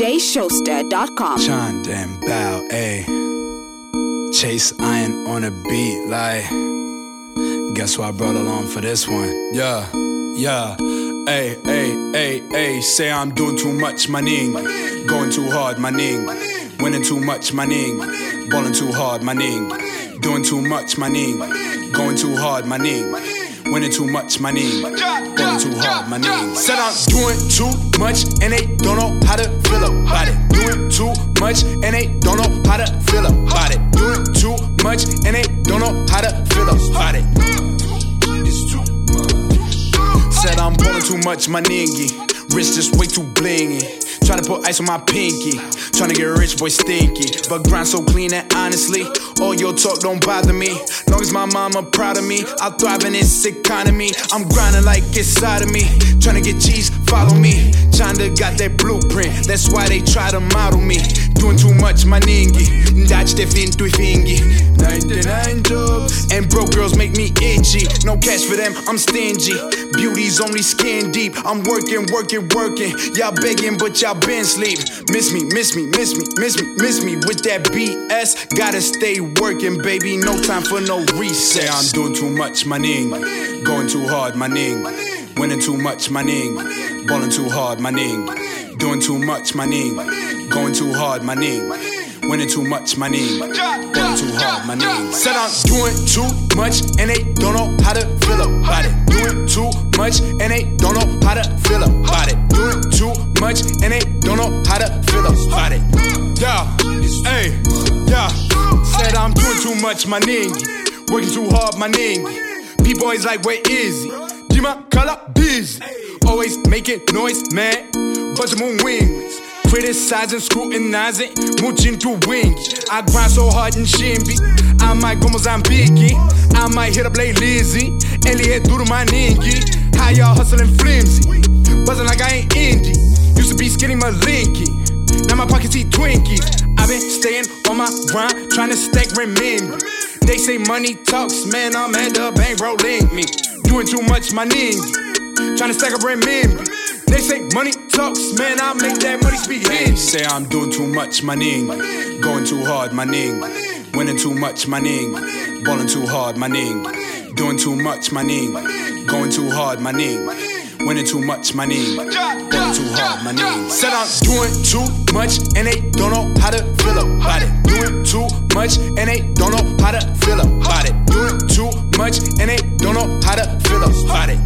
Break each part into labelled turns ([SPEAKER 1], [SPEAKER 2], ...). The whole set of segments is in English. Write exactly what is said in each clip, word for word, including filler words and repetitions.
[SPEAKER 1] j showster dot com.
[SPEAKER 2] Chant and bow, ayy. Chase Iron on a beat, like. Guess who I brought along for this one? Yeah, yeah. Ayy, ayy, ayy, ayy. Say I'm doing too much, my ning. Going too hard, my ning. Winning too much, my ning. Balling too hard, my ning. Doing too much, my ning. Going too hard, my ning. Winning too much, my ning. Balling too hard, my ning. Said I'm doing too much and they don't know how to feel about it. Doing too much and they don't know how to feel about it. Doing too much and they don't know how to feel about it. Said I'm balling too much, my ningy. Wrist just way too blingy. Tryna put ice on my pinky. Tryna get rich, boy, stinky. But grind so clean and honestly, all your talk don't bother me. Long as my mama proud of me, I'll thrive in this economy. I'm grinding like it's side of me. Tryna get cheese, follow me. Chanda got that blueprint, that's why they try to model me. Doing too much, my ningy. Dodge the fin to fingy. ninety-nine jobs. And broke girls make me itchy. No cash for them, I'm stingy. Beauty's only skin deep. I'm working, working, working. Y'all begging, but y'all been sleep. Miss me, miss me, miss me, miss me, miss me with that B S. Gotta stay working, baby. No time for no recess. Say I'm doing too much, my ning. Going too hard, my ning. Winning too much, my ning. Balling too hard, my ning. Doing too much, my ning. Going too hard, my ning. Winning too much, my ning. Balling too hard, my ning. Said I'm doing too much and they don't know how to feel about it. Doing too much and they don't know how to feel about it. Doing too much and they don't know how to feel about it. Yeah, hey, yeah. Said I'm doing too much, my ning. Working too hard, my ning. People always like, where is he? Dima color busy. Always making noise, man. Bunch of moon wings. Criticizing, scrutinizing, mooching through wings. I grind so hard in Shimby. I might go Mozambique. I might hit up Lay Lizzy. Elliot through my ningy. How y'all hustling flimsy? Buzzing like I ain't indie. Used to be skinny malinky. Now my pockets eat Twinkies. I've been staying on my grind, trying to stack renminbi. They say money talks, man, I'm at the bank, bro, link me. Doing too much, my ninja. Trying to stack up renminbi. They say money talks, man, I make that money speak Hindi. Say I'm doing too much, my ning. Going too hard, my ning. Winning too much, my ning. Balling too hard, my ning. Doing too much, my ning. Going too hard, my ning. Winning too much, my ning. Balling too hard, my ning. Said I'm doing too much and they don't know how to feel about it. Doing too much and they don't know how to feel about it. Doing too much and they don't know how to feel about it.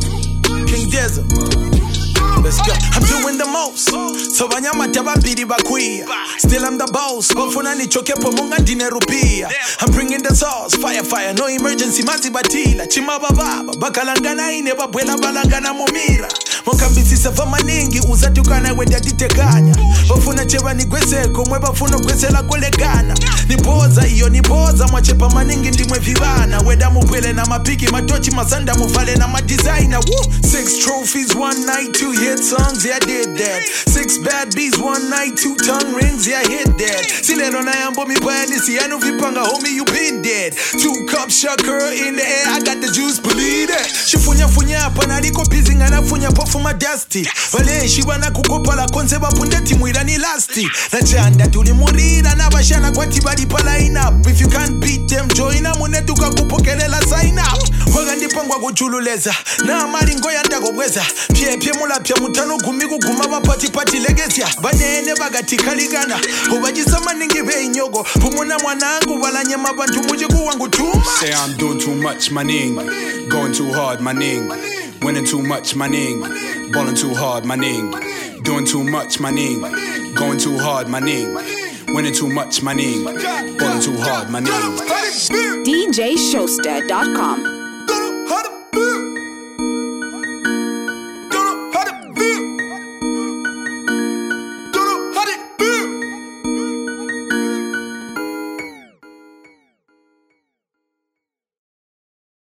[SPEAKER 3] King Desert. Let's go. I'm doing the most. So banyamata babiri bakwiya. Still I'm the boss. Bafuna nichoke pomunga ndine rupia. I'm bringing the sauce. Fire fire. No emergency mati batila. Chimaba baba. Bakalangana ine babwela balangana momira. Mokambisisa vamaningi uzatukana wenda ditekanya. Bafuna cheba ni gweseko. Mwe bafuna gwesela kolekana. Nipoza iyo nipoza. Mwachepa maningi ndimwe vivana. Weda mupwele na mapiki. Matochi mazanda mufale na madesigner. Woo! Six trophies, one night, two hit songs, yeah I did that. Six bad bees, one night, two tongue rings, yeah I hit that. Sileno na yambo mi panisi, I know vipanga, homie, you been dead. Two cups, shot girl in the air, I got the juice, believe that. Shifunya funya, panariko pizing, and I funya pop for my dusty. Vale, shiwana kukopa la konseba pundeti mwira ni lasti. Na chanda tuli murida, na bashana kwa tibadi pala up. If you can't beat them, join na munetuka kupokelela sign up. Wagandi pangwa kuchululeza, na amari ngoya ndago bweza. Pie pie mula pia mutano gumigu gumaba pati pati legesia. Banene bagati kaligana, ubajisa maningi be inyogo. Pumuna mwanangu walanye mabantu mujigu wangu tuma.
[SPEAKER 2] Say I'm doing too much, my ning. Going too hard, my ning. Winning too much, my ning. Balling too hard, my ning. Doing too much, my ning. Going too hard, my ning. Winning too much, my ning. Balling too hard, my ning.
[SPEAKER 1] d j showster dot com.